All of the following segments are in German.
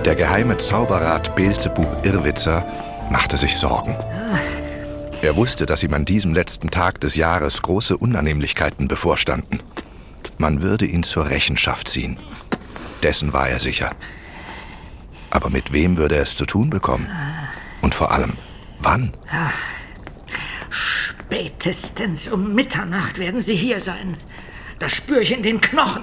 Der geheime Zauberrat Beelzebub Irrwitzer machte sich Sorgen. Er wusste, dass ihm an diesem letzten Tag des Jahres große Unannehmlichkeiten bevorstanden. Man würde ihn zur Rechenschaft ziehen. Dessen war er sicher. Aber mit wem würde er es zu tun bekommen? Und vor allem, wann? Spätestens um Mitternacht werden sie hier sein. Das spür ich in den Knochen.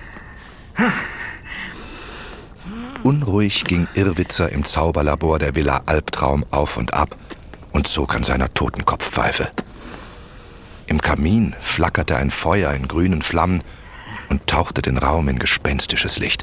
Unruhig ging Irrwitzer im Zauberlabor der Villa Albtraum auf und ab und zog an seiner Totenkopfpfeife. Im Kamin flackerte ein Feuer in grünen Flammen und tauchte den Raum in gespenstisches Licht.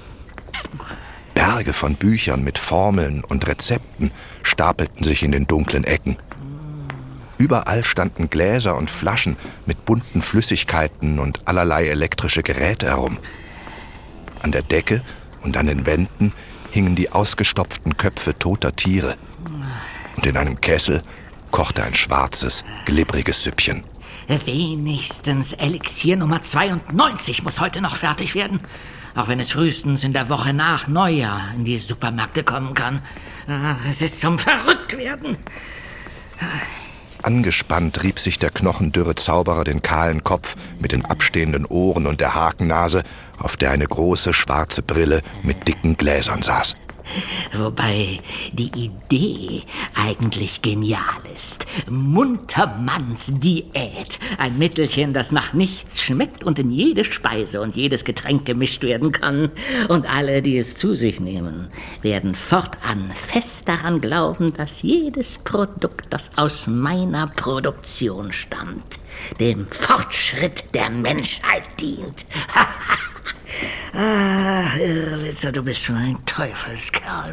Berge von Büchern mit Formeln und Rezepten stapelten sich in den dunklen Ecken. Überall standen Gläser und Flaschen mit bunten Flüssigkeiten und allerlei elektrische Geräte herum. An der Decke und an den Wänden hingen die ausgestopften Köpfe toter Tiere. Und in einem Kessel kochte ein schwarzes, glibbriges Süppchen. Wenigstens Elixier Nummer 92 muss heute noch fertig werden. Auch wenn es frühestens in der Woche nach Neujahr in die Supermärkte kommen kann. Es ist zum Verrücktwerden. Angespannt rieb sich der knochendürre Zauberer den kahlen Kopf mit den abstehenden Ohren und der Hakennase, auf der eine große schwarze Brille mit dicken Gläsern saß. Wobei die Idee eigentlich genial ist. Muntermanns Diät. Ein Mittelchen, das nach nichts schmeckt und in jede Speise und jedes Getränk gemischt werden kann. Und alle, die es zu sich nehmen, werden fortan fest daran glauben, dass jedes Produkt, das aus meiner Produktion stammt, dem Fortschritt der Menschheit dient. Irrwitzer, du bist schon ein Teufelskerl.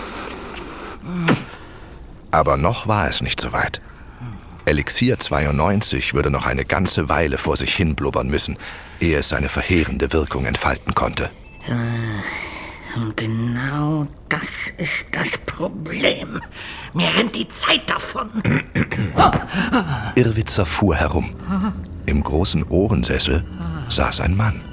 Aber noch war es nicht so weit. Elixier 92 würde noch eine ganze Weile vor sich hin blubbern müssen, ehe es seine verheerende Wirkung entfalten konnte. Und genau das ist das Problem. Mir rennt die Zeit davon. Irrwitzer fuhr herum. Im großen Ohrensessel saß ein Mann.